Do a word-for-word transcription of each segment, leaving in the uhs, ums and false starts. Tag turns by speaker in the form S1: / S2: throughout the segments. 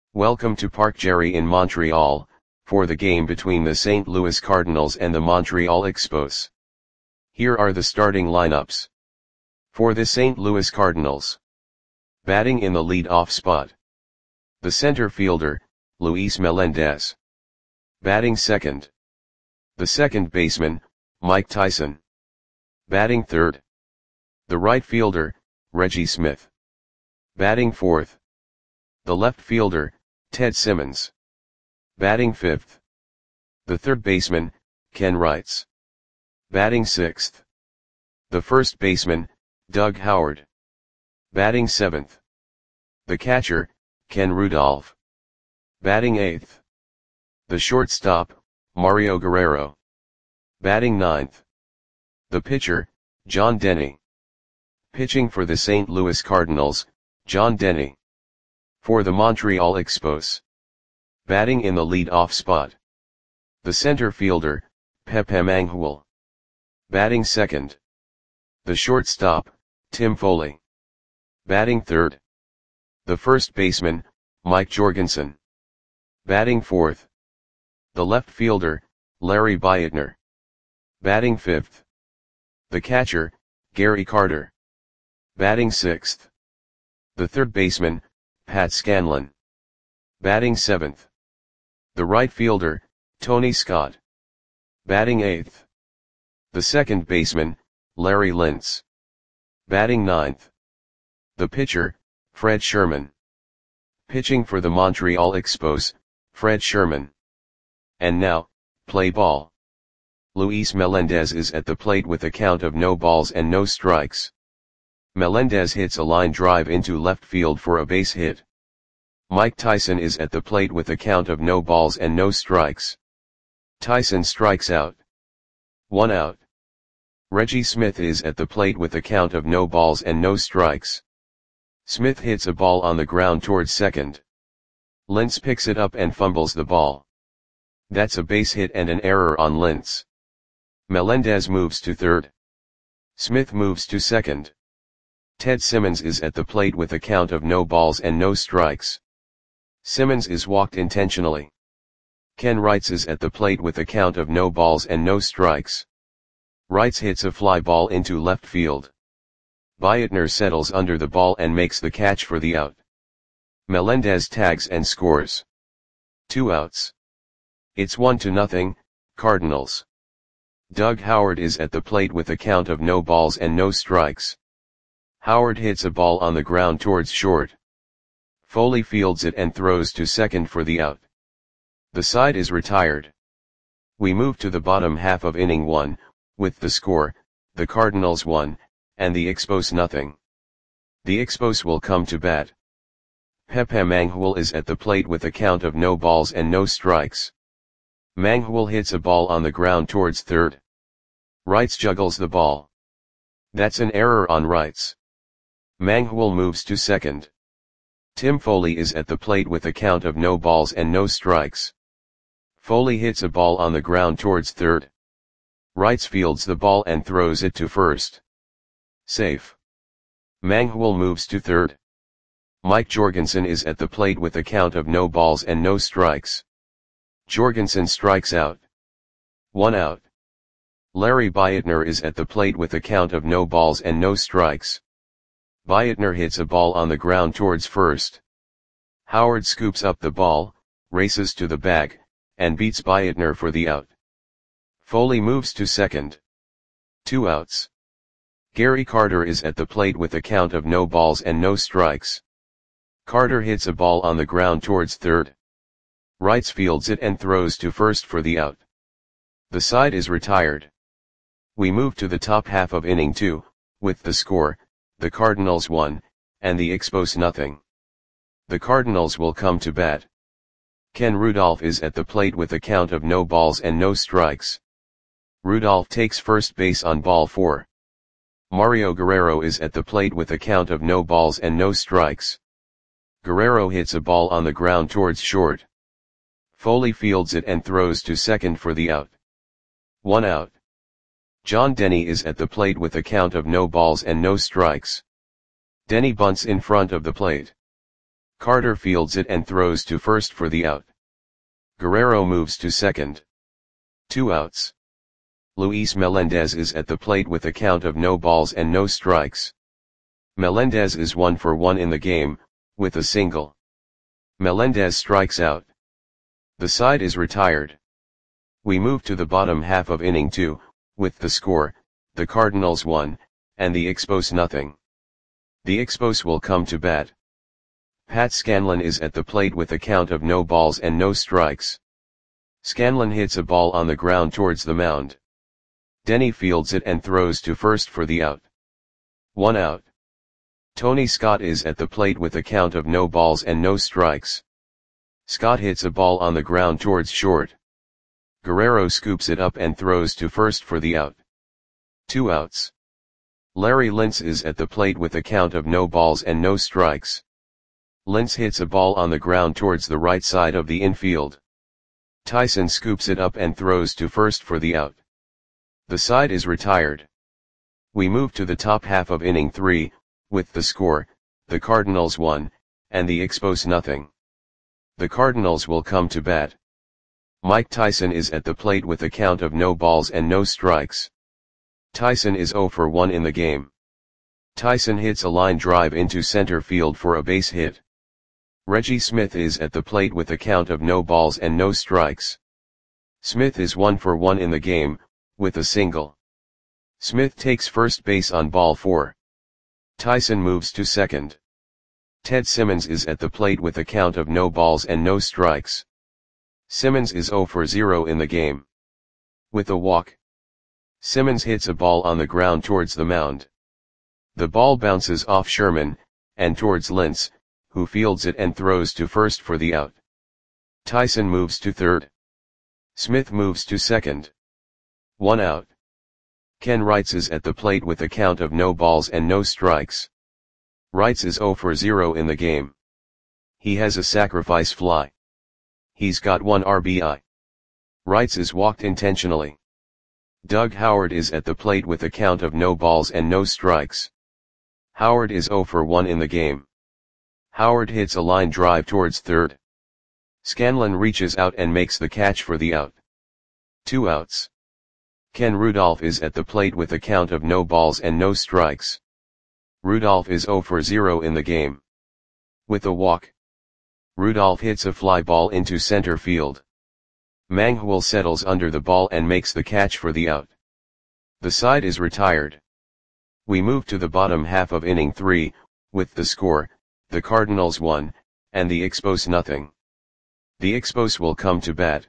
S1: Welcome to Parc Gerry in Montreal, for the game between the Saint Louis Cardinals and the Montreal Expos. Here are the starting lineups. For the Saint Louis Cardinals. Batting in the lead-off spot. The center fielder, Luis Melendez. Batting second. The second baseman, Mike Tyson. Batting third. The right fielder, Reggie Smith. Batting fourth. The left fielder, Ted Simmons. Batting fifth. The third baseman, Ken Wrights. Batting sixth. The first baseman, Doug Howard. Batting seventh. The catcher, Ken Rudolph. Batting eighth. The shortstop, Mario Guerrero. Batting ninth. The pitcher, John Denny. Pitching for the Saint Louis Cardinals, John Denny. For the Montreal Expos. Batting in the lead-off spot. The center fielder, Pepe Mangual. Batting second. The shortstop, Tim Foley. Batting third. The first baseman, Mike Jorgensen. Batting fourth. The left fielder, Larry Beitner. Batting fifth. The catcher, Gary Carter. Batting sixth. The third baseman, Pat Scanlon. Batting seventh. The right fielder, Tony Scott. Batting eighth. The second baseman, Larry Lintz. Batting ninth. The pitcher, Fred Sherman. Pitching for the Montreal Expos, Fred Sherman. And now, play ball. Luis Melendez is at the plate with a count of no balls and no strikes. Melendez hits a line drive into left field for a base hit. Mike Tyson is at the plate with a count of no balls and no strikes. Tyson strikes out. One out. Reggie Smith is at the plate with a count of no balls and no strikes. Smith hits a ball on the ground towards second. Lintz picks it up and fumbles the ball. That's a base hit and an error on Lintz. Melendez moves to third. Smith moves to second. Ted Simmons is at the plate with a count of no balls and no strikes. Simmons is walked intentionally. Ken Wrights is at the plate with a count of no balls and no strikes. Wrights hits a fly ball into left field. Beitner settles under the ball and makes the catch for the out. Melendez tags and scores. Two outs. It's one to nothing, Cardinals. Doug Howard is at the plate with a count of no balls and no strikes. Howard hits a ball on the ground towards short. Foley fields it and throws to second for the out. The side is retired. We move to the bottom half of inning one, with the score, the Cardinals one, and the Expos nothing. The Expos will come to bat. Pepe Mangual is at the plate with a count of no balls and no strikes. Mangual hits a ball on the ground towards third. Wrights juggles the ball. That's an error on Wrights. Mangual moves to second. Tim Foley is at the plate with a count of no balls and no strikes. Foley hits a ball on the ground towards third. Wrights fields the ball and throws it to first. Safe. Mangual moves to third. Mike Jorgensen is at the plate with a count of no balls and no strikes. Jorgensen strikes out. One out. Larry Beitner is at the plate with a count of no balls and no strikes. Beitner hits a ball on the ground towards first. Howard scoops up the ball, races to the bag, and beats Beitner for the out. Foley moves to second. Two outs. Gary Carter is at the plate with a count of no balls and no strikes. Carter hits a ball on the ground towards third. Wrights fields it and throws to first for the out. The side is retired. We move to the top half of inning two, with the score, the Cardinals one, and the Expos nothing. The Cardinals will come to bat. Ken Rudolph is at the plate with a count of no balls and no strikes. Rudolph takes first base on ball four. Mario Guerrero is at the plate with a count of no balls and no strikes. Guerrero hits a ball on the ground towards short. Foley fields it and throws to second for the out. One out. John Denny is at the plate with a count of no balls and no strikes. Denny bunts in front of the plate. Carter fields it and throws to first for the out. Guerrero moves to second. Two outs. Luis Melendez is at the plate with a count of no balls and no strikes. Melendez is one for one in the game, with a single. Melendez strikes out. The side is retired. We move to the bottom half of inning two, with the score, the Cardinals one, and the Expos nothing. The Expos will come to bat. Pat Scanlon is at the plate with a count of no balls and no strikes. Scanlon hits a ball on the ground towards the mound. Denny fields it and throws to first for the out. One out. Tony Scott is at the plate with a count of no balls and no strikes. Scott hits a ball on the ground towards short. Guerrero scoops it up and throws to first for the out. Two outs. Larry Lintz is at the plate with a count of no balls and no strikes. Lintz hits a ball on the ground towards the right side of the infield. Tyson scoops it up and throws to first for the out. The side is retired. We move to the top half of inning three, with the score, the Cardinals one, and the Expos nothing. The Cardinals will come to bat. Mike Tyson is at the plate with a count of no balls and no strikes. Tyson is zero for one in the game. Tyson hits a line drive into center field for a base hit. Reggie Smith is at the plate with a count of no balls and no strikes. Smith is one for one in the game, with a single. Smith takes first base on ball four. Tyson moves to second. Ted Simmons is at the plate with a count of no balls and no strikes. Simmons is zero for zero in the game. With a walk. Simmons hits a ball on the ground towards the mound. The ball bounces off Sherman, and towards Lintz, who fields it and throws to first for the out. Tyson moves to third. Smith moves to second. One out. Ken Wrights is at the plate with a count of no balls and no strikes. Wrights is zero for zero in the game. He has a sacrifice fly. He's got one R B I. Wrights is walked intentionally. Doug Howard is at the plate with a count of no balls and no strikes. Howard is zero for one in the game. Howard hits a line drive towards third. Scanlon reaches out and makes the catch for the out. Two outs. Ken Rudolph is at the plate with a count of no balls and no strikes. Rudolph is zero for zero in the game. With a walk. Rudolph hits a fly ball into center field. Manghwal settles under the ball and makes the catch for the out. The side is retired. We move to the bottom half of inning three, with the score, the Cardinals one, and the Expos nothing. The Expos will come to bat.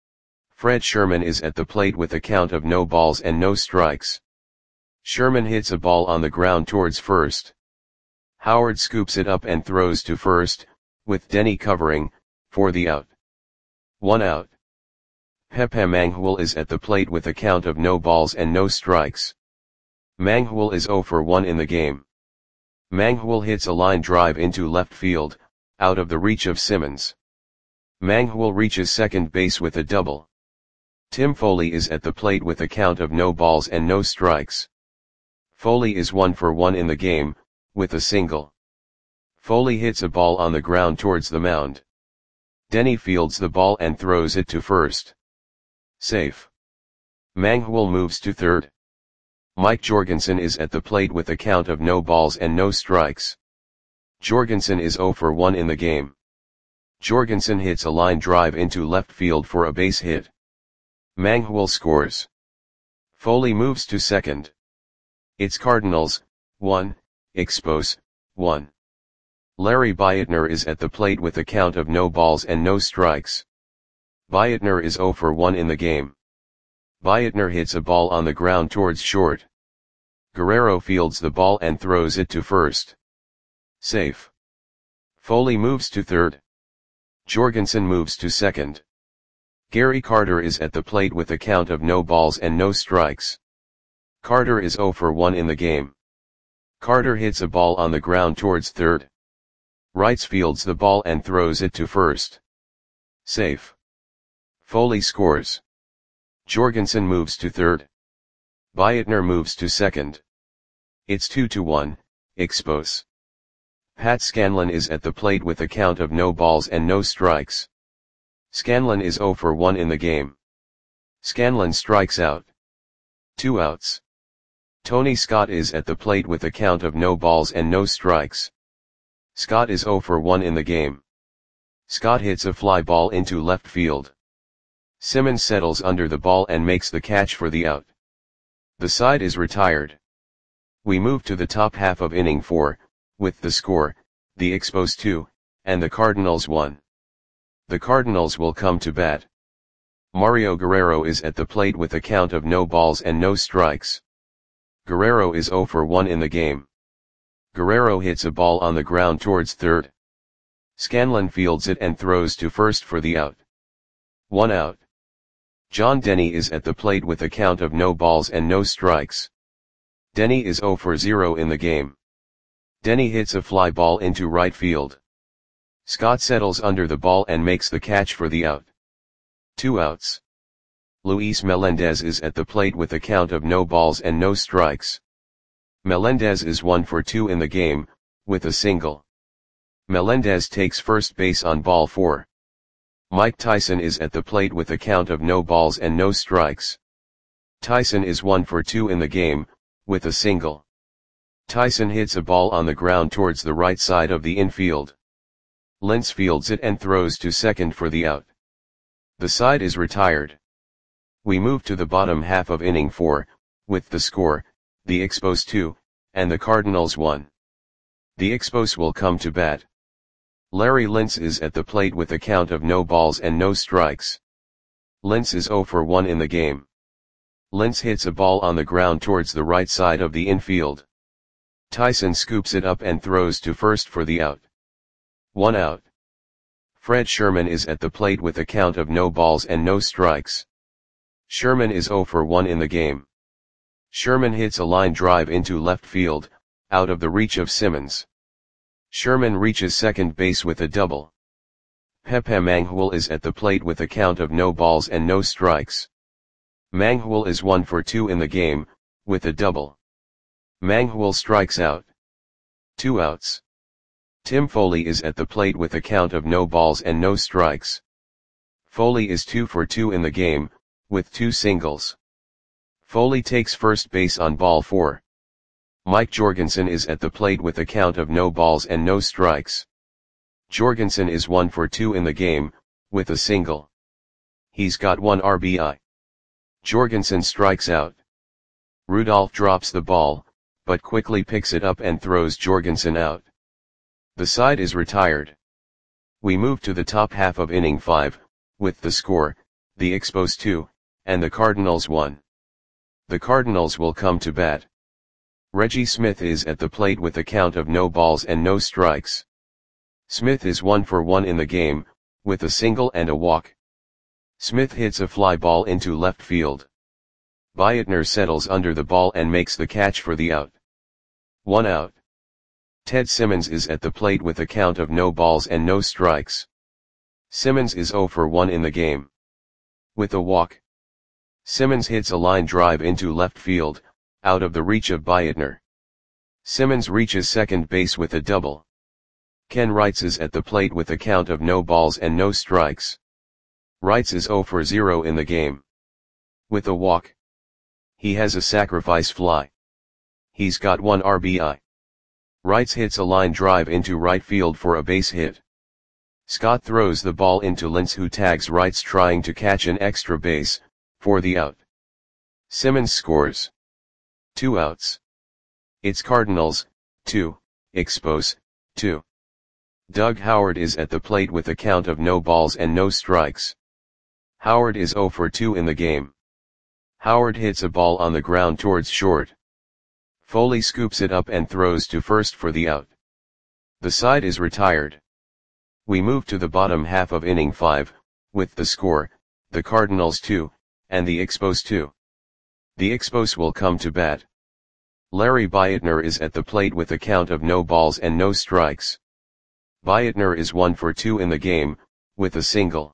S1: Fred Sherman is at the plate with a count of no balls and no strikes. Sherman hits a ball on the ground towards first. Howard scoops it up and throws to first, with Denny covering, for the out. One out. Pepe Manghwal is at the plate with a count of no balls and no strikes. Manghwal is zero for one in the game. Manghwal hits a line drive into left field, out of the reach of Simmons. Manghwal reaches second base with a double. Tim Foley is at the plate with a count of no balls and no strikes. Foley is one for one in the game, with a single. Foley hits a ball on the ground towards the mound. Denny fields the ball and throws it to first. Safe. Manghwal moves to third. Mike Jorgensen is at the plate with a count of no balls and no strikes. Jorgensen is zero for one in the game. Jorgensen hits a line drive into left field for a base hit. Manghwal scores. Foley moves to second. It's Cardinals, one, Expos, one. Larry Bietner is at the plate with a count of no balls and no strikes. Bietner is zero for one in the game. Bietner hits a ball on the ground towards short. Guerrero fields the ball and throws it to first. Safe. Foley moves to third. Jorgensen moves to second. Gary Carter is at the plate with a count of no balls and no strikes. Carter is zero for one in the game. Carter hits a ball on the ground towards third. Wrights fields the ball and throws it to first. Safe. Foley scores. Jorgensen moves to third. Bietner moves to second. It's two to one, Expos. Pat Scanlon is at the plate with a count of no balls and no strikes. Scanlon is zero for one in the game. Scanlon strikes out. Two outs. Tony Scott is at the plate with a count of no balls and no strikes. Scott is zero for one in the game. Scott hits a fly ball into left field. Simmons settles under the ball and makes the catch for the out. The side is retired. We move to the top half of inning four, with the score, the Expos two, and the Cardinals one. The Cardinals will come to bat. Mario Guerrero is at the plate with a count of no balls and no strikes. Guerrero is zero for one in the game. Guerrero hits a ball on the ground towards third. Scanlon fields it and throws to first for the out. One out. John Denny is at the plate with a count of no balls and no strikes. Denny is zero for zero in the game. Denny hits a fly ball into right field. Scott settles under the ball and makes the catch for the out. Two outs. Luis Melendez is at the plate with a count of no balls and no strikes. Melendez is one for two in the game, with a single. Melendez takes first base on ball four. Mike Tyson is at the plate with a count of no balls and no strikes. Tyson is one for two in the game, with a single. Tyson hits a ball on the ground towards the right side of the infield. Lentz fields it and throws to second for the out. The side is retired. We move to the bottom half of inning four, with the score, the Expos two, and the Cardinals one. The Expos will come to bat. Larry Lentz is at the plate with a count of no balls and no strikes. Lentz is zero for one in the game. Lentz hits a ball on the ground towards the right side of the infield. Tyson scoops it up and throws to first for the out. One out. Fred Sherman is at the plate with a count of no balls and no strikes. Sherman is zero for one in the game. Sherman hits a line drive into left field, out of the reach of Simmons. Sherman reaches second base with a double. Pepe Manghul is at the plate with a count of no balls and no strikes. Manghul is one for two in the game, with a double. Manghul strikes out. Two outs. Tim Foley is at the plate with a count of no balls and no strikes. Foley is two for two in the game, with two singles. Foley takes first base on ball four. Mike Jorgensen is at the plate with a count of no balls and no strikes. Jorgensen is one for two in the game, with a single. He's got one R B I. Jorgensen strikes out. Rudolph drops the ball, but quickly picks it up and throws Jorgensen out. The side is retired. We move to the top half of inning five, with the score, the Expos two, and the Cardinals one. The Cardinals will come to bat. Reggie Smith is at the plate with a count of no balls and no strikes. Smith is one for one in the game, with a single and a walk. Smith hits a fly ball into left field. Bietner settles under the ball and makes the catch for the out. One out. Ted Simmons is at the plate with a count of no balls and no strikes. Simmons is zero for one in the game. With a walk. Simmons hits a line drive into left field, out of the reach of Bietner. Simmons reaches second base with a double. Ken Wrights is at the plate with a count of no balls and no strikes. Wrights is zero for zero in the game. With a walk. He has a sacrifice fly. He's got one R B I. Wrights hits a line drive into right field for a base hit. Scott throws the ball into Lentz, who tags Wrights trying to catch an extra base, for the out. Simmons scores. Two outs. It's Cardinals, two, Expos, two. Doug Howard is at the plate with a count of no balls and no strikes. Howard is zero for two in the game. Howard hits a ball on the ground towards short. Foley scoops it up and throws to first for the out. The side is retired. We move to the bottom half of inning five, with the score, the Cardinals two, and the Expos two. The Expos will come to bat. Larry Bietner is at the plate with a count of no balls and no strikes. Bietner is one for two in the game, with a single.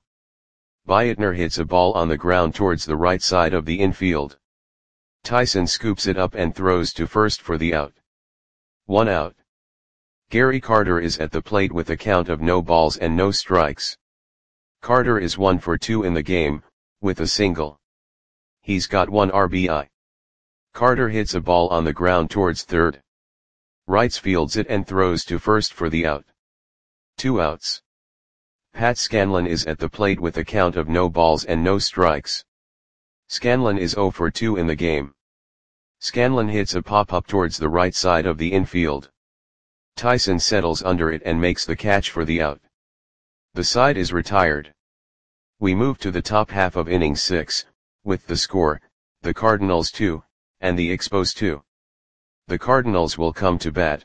S1: Bietner hits a ball on the ground towards the right side of the infield. Tyson scoops it up and throws to first for the out. One out. Gary Carter is at the plate with a count of no balls and no strikes. Carter is one for two in the game, with a single. He's got one R B I. Carter hits a ball on the ground towards third. Wrights fields it and throws to first for the out. Two outs. Pat Scanlon is at the plate with a count of no balls and no strikes. Scanlon is zero for two in the game. Scanlon hits a pop-up towards the right side of the infield. Tyson settles under it and makes the catch for the out. The side is retired. We move to the top half of inning six, with the score, the Cardinals two, and the Expos two. The Cardinals will come to bat.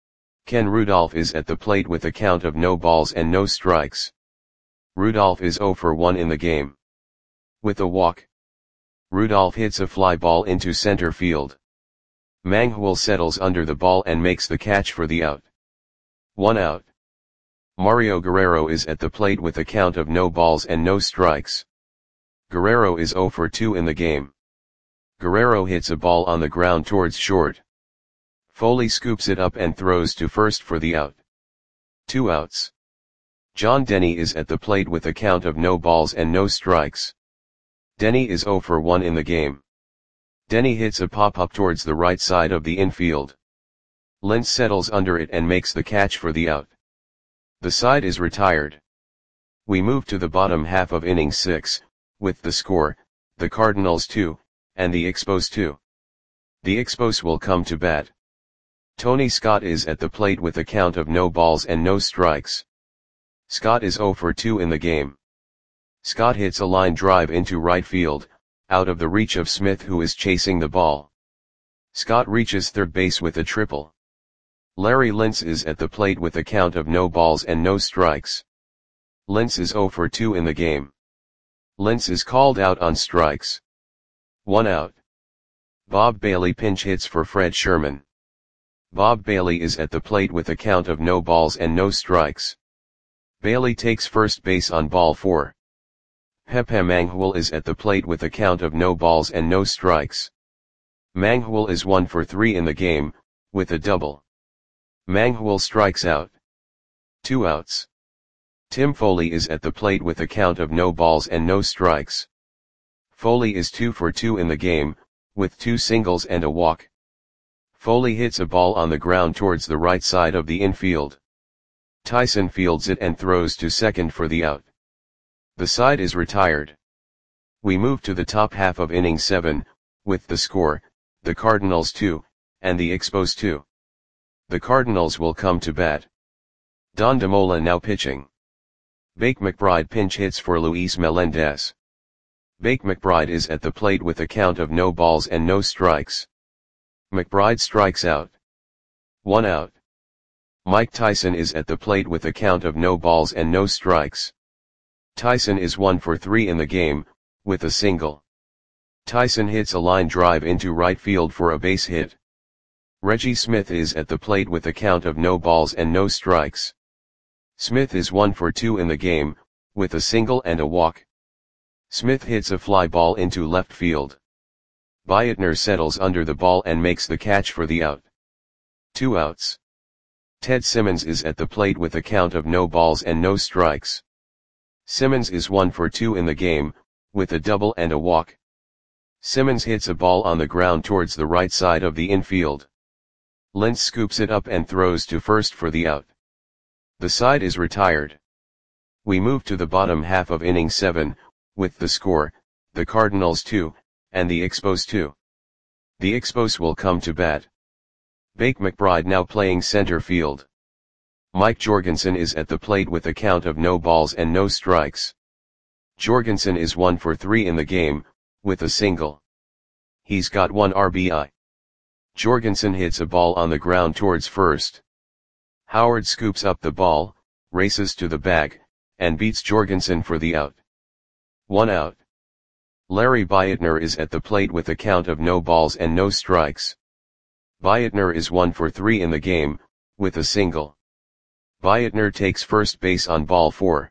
S1: Ken Rudolph is at the plate with a count of no balls and no strikes. Rudolph is zero for one in the game. With a walk, Rudolph hits a fly ball into center field. Manghwal settles under the ball and makes the catch for the out. One out. Mario Guerrero is at the plate with a count of no balls and no strikes. Guerrero is zero for two in the game. Guerrero hits a ball on the ground towards short. Foley scoops it up and throws to first for the out. Two outs. John Denny is at the plate with a count of no balls and no strikes. Denny is zero for one in the game. Denny hits a pop-up towards the right side of the infield. Lentz settles under it and makes the catch for the out. The side is retired. We move to the bottom half of inning six, with the score, the Cardinals two, and the Expos two. The Expos will come to bat. Tony Scott is at the plate with a count of no balls and no strikes. Scott is zero for two in the game. Scott hits a line drive into right field, out of the reach of Smith, who is chasing the ball. Scott reaches third base with a triple. Larry Lentz is at the plate with a count of no balls and no strikes. Lentz is zero for two in the game. Lentz is called out on strikes. One out. Bob Bailey pinch hits for Fred Sherman. Bob Bailey is at the plate with a count of no balls and no strikes. Bailey takes first base on ball four. Pepe Manghwal is at the plate with a count of no balls and no strikes. Manghwal is one for three in the game, with a double. Manghwal strikes out. Two outs. Tim Foley is at the plate with a count of no balls and no strikes. Foley is two for two in the game, with two singles and a walk. Foley hits a ball on the ground towards the right side of the infield. Tyson fields it and throws to second for the out. The side is retired. We move to the top half of inning seven, with the score, the Cardinals two, and the Expos two. The Cardinals will come to bat. Don DeMola now pitching. Bake McBride pinch hits for Luis Melendez. Bake McBride is at the plate with a count of no balls and no strikes. McBride strikes out. One out. Mike Tyson is at the plate with a count of no balls and no strikes. Tyson is one for three in the game, with a single. Tyson hits a line drive into right field for a base hit. Reggie Smith is at the plate with a count of no balls and no strikes. Smith is one for two in the game, with a single and a walk. Smith hits a fly ball into left field. Bietner settles under the ball and makes the catch for the out. Two outs. Ted Simmons is at the plate with a count of no balls and no strikes. Simmons is one for two in the game, with a double and a walk. Simmons hits a ball on the ground towards the right side of the infield. Lentz scoops it up and throws to first for the out. The side is retired. We move to the bottom half of inning seven, with the score, the Cardinals two, and the Expos two. The Expos will come to bat. Bake McBride now playing center field. Mike Jorgensen is at the plate with a count of no balls and no strikes. Jorgensen is one for three in the game, with a single. He's got one R B I. Jorgensen hits a ball on the ground towards first. Howard scoops up the ball, races to the bag, and beats Jorgensen for the out. One out. Larry Bietner is at the plate with a count of no balls and no strikes. Bietner is one for three in the game, with a single. Bietner takes first base on ball four.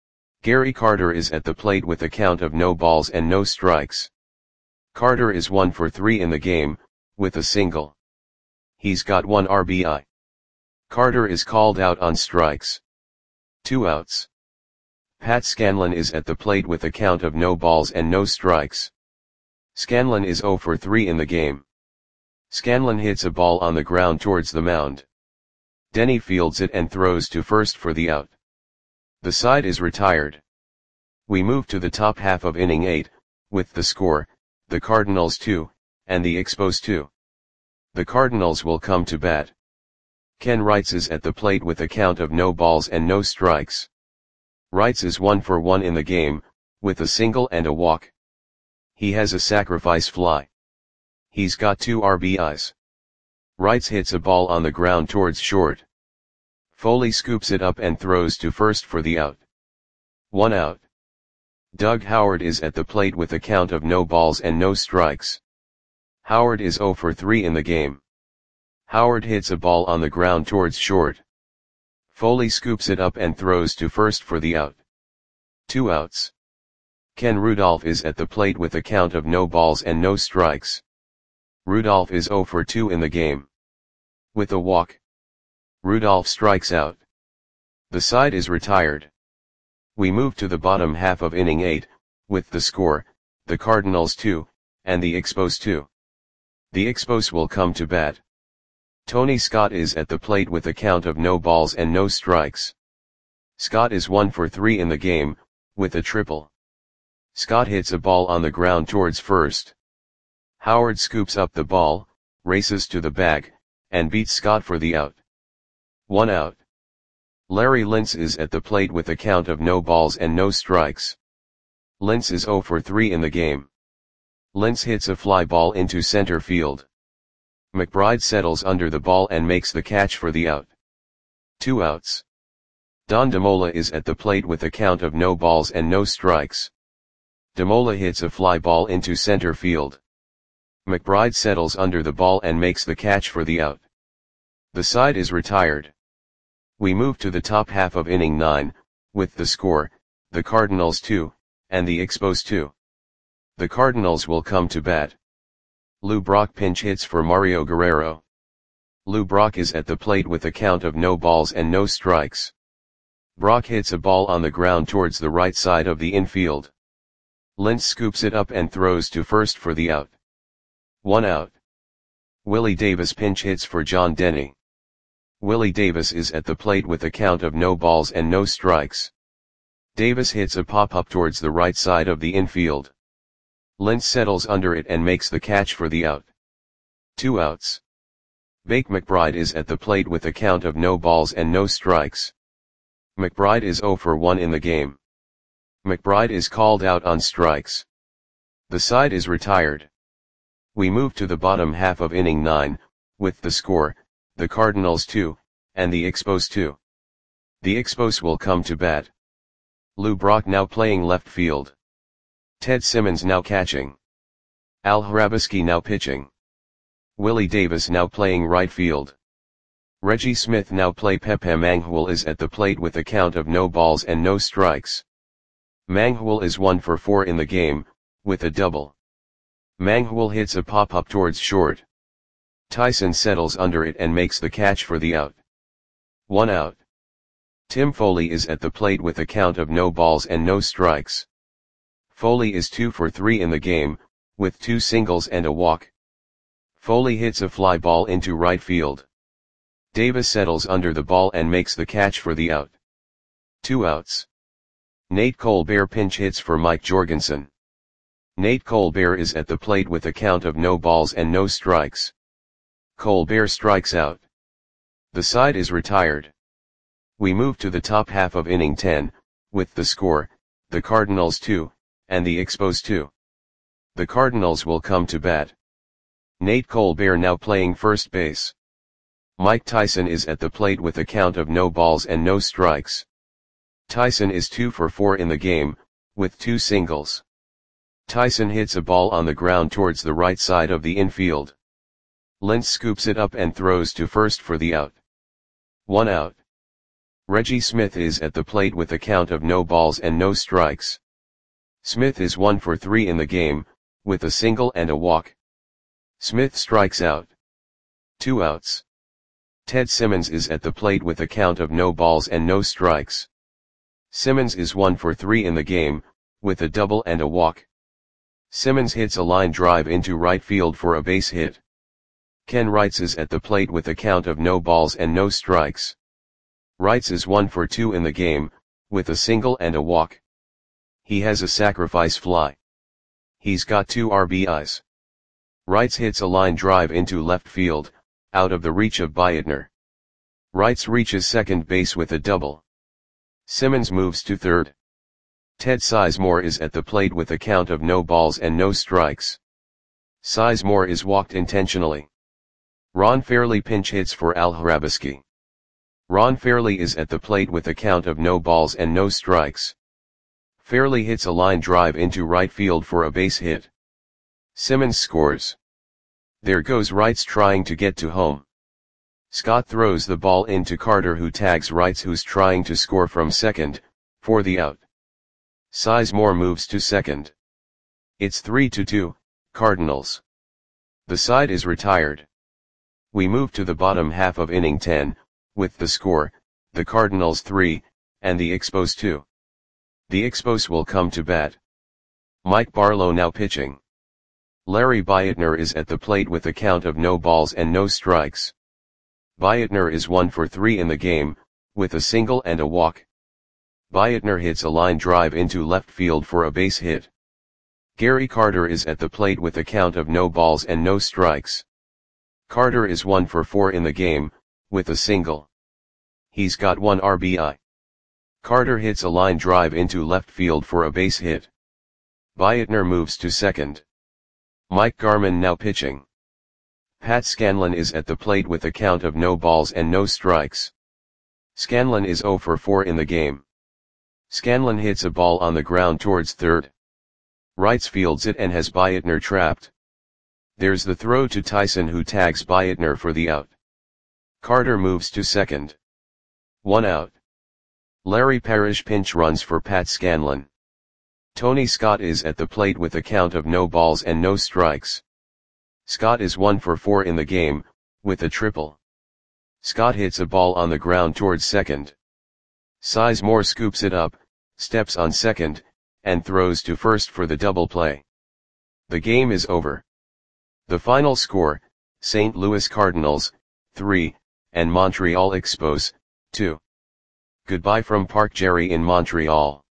S1: Gary Carter is at the plate with a count of no balls and no strikes. Carter is one for three in the game, with a single. He's got one R B I. Carter is called out on strikes. Two outs. Pat Scanlon is at the plate with a count of no balls and no strikes. Scanlon is oh for three in the game. Scanlon hits a ball on the ground towards the mound. Denny fields it and throws to first for the out. The side is retired. We move to the top half of inning eight, with the score, the Cardinals two, and the Expos two. The Cardinals will come to bat. Ken Wrights is at the plate with a count of no balls and no strikes. Wrights is one for one in the game, with a single and a walk. He has a sacrifice fly. He's got two R B Is. Wrights hits a ball on the ground towards short. Foley scoops it up and throws to first for the out. One out. Doug Howard is at the plate with a count of no balls and no strikes. Howard is oh for three in the game. Howard hits a ball on the ground towards short. Foley scoops it up and throws to first for the out. Two outs. Ken Rudolph is at the plate with a count of no balls and no strikes. Rudolph is oh for two in the game. With a walk. Rudolph strikes out. The side is retired. We move to the bottom half of inning eight, with the score, the Cardinals two, and the Expos two. The Expos will come to bat. Tony Scott is at the plate with a count of no balls and no strikes. Scott is one for three in the game, with a triple. Scott hits a ball on the ground towards first. Howard scoops up the ball, races to the bag, and beats Scott for the out. One out. Larry Lintz is at the plate with a count of no balls and no strikes. Lintz is oh for three in the game. Lintz hits a fly ball into center field. McBride settles under the ball and makes the catch for the out. Two outs. Don DeMola is at the plate with a count of no balls and no strikes. DeMola hits a fly ball into center field. McBride settles under the ball and makes the catch for the out. The side is retired. We move to the top half of inning nine, with the score, the Cardinals two, and the Expos two. The Cardinals will come to bat. Lou Brock pinch hits for Mario Guerrero. Lou Brock is at the plate with a count of no balls and no strikes. Brock hits a ball on the ground towards the right side of the infield. Lintz scoops it up and throws to first for the out. One out. Willie Davis pinch hits for John Denny. Willie Davis is at the plate with a count of no balls and no strikes. Davis hits a pop-up towards the right side of the infield. Lintz settles under it and makes the catch for the out. Two outs. Bake McBride is at the plate with a count of no balls and no strikes. McBride is oh for one in the game. McBride is called out on strikes. The side is retired. We move to the bottom half of inning nine, with the score, the Cardinals two, and the Expos two. The Expos will come to bat. Lou Brock now playing left field. Ted Simmons now catching. Al Hrabosky now pitching. Willie Davis now playing right field. Reggie Smith now play. Pepe Manghul is at the plate with a count of no balls and no strikes. Manghul is one for four in the game, with a double. Manghul hits a pop-up towards short. Tyson settles under it and makes the catch for the out. One out. Tim Foley is at the plate with a count of no balls and no strikes. Foley is two for three in the game, with two singles and a walk. Foley hits a fly ball into right field. Davis settles under the ball and makes the catch for the out. Two outs. Nate Colbert pinch hits for Mike Jorgensen. Nate Colbert is at the plate with a count of no balls and no strikes. Colbert strikes out. The side is retired. We move to the top half of inning ten, with the score, the Cardinals two, and the Expos two. The Cardinals will come to bat. Nate Colbert now playing first base. Mike Tyson is at the plate with a count of no balls and no strikes. Tyson is two for four in the game, with two singles. Tyson hits a ball on the ground towards the right side of the infield. Lintz scoops it up and throws to first for the out. One out. Reggie Smith is at the plate with a count of no balls and no strikes. Smith is one for three in the game, with a single and a walk. Smith strikes out. Two outs. Ted Simmons is at the plate with a count of no balls and no strikes. Simmons is one for three in the game, with a double and a walk. Simmons hits a line drive into right field for a base hit. Ken Wrights is at the plate with a count of no balls and no strikes. Wrights is one for two in the game, with a single and a walk. He has a sacrifice fly. He's got two R B Is. Wrights hits a line drive into left field, out of the reach of Beitner. Wrights reaches second base with a double. Simmons moves to third. Ted Sizemore is at the plate with a count of no balls and no strikes. Sizemore is walked intentionally. Ron Fairly pinch hits for Al Hrabosky. Ron Fairly is at the plate with a count of no balls and no strikes. Fairly hits a line drive into right field for a base hit. Simmons scores. There goes Wrights trying to get to home. Scott throws the ball into Carter, who tags Wrights, who's trying to score from second, for the out. Sizemore moves to second. It's three to two, Cardinals. The side is retired. We move to the bottom half of inning ten, with the score, the Cardinals three, and the Expos two. The Expos will come to bat. Mike Barlow now pitching. Larry Beitner is at the plate with a count of no balls and no strikes. Beitner is one for three in the game, with a single and a walk. Beitner hits a line drive into left field for a base hit. Gary Carter is at the plate with a count of no balls and no strikes. Carter is one for four in the game, with a single. He's got one R B I. Carter hits a line drive into left field for a base hit. Beitner moves to second. Mike Garman now pitching. Pat Scanlon is at the plate with a count of no balls and no strikes. Scanlon is zero for four in the game. Scanlon hits a ball on the ground towards third. Wrights fields it and has Beitner trapped. There's the throw to Tyson, who tags Beitner for the out. Carter moves to second. One out. Larry Parrish pinch runs for Pat Scanlon. Tony Scott is at the plate with a count of no balls and no strikes. Scott is one for four in the game, with a triple. Scott hits a ball on the ground towards second. Sizemore scoops it up, steps on second, and throws to first for the double play. The game is over. The final score, Saint Louis Cardinals, three, and Montreal Expos, two. Goodbye from Park Jerry in Montreal.